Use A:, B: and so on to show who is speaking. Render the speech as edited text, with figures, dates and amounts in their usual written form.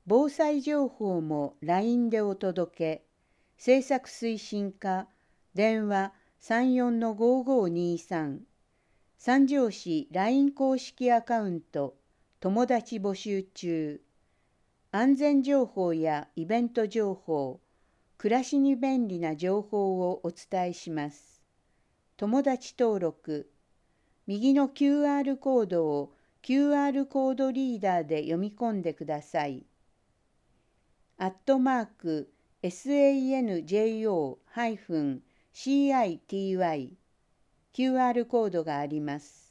A: 防災情報も LINE でお届け。制作推進課、電話34-5523。三条市 LINE 公式アカウント、友達募集中。安全情報やイベント情報、暮らしに便利な情報をお伝えします。友達登録。右の QR コードを QR コードリーダーで読み込んでください。@sanjo-city QR コードがあります。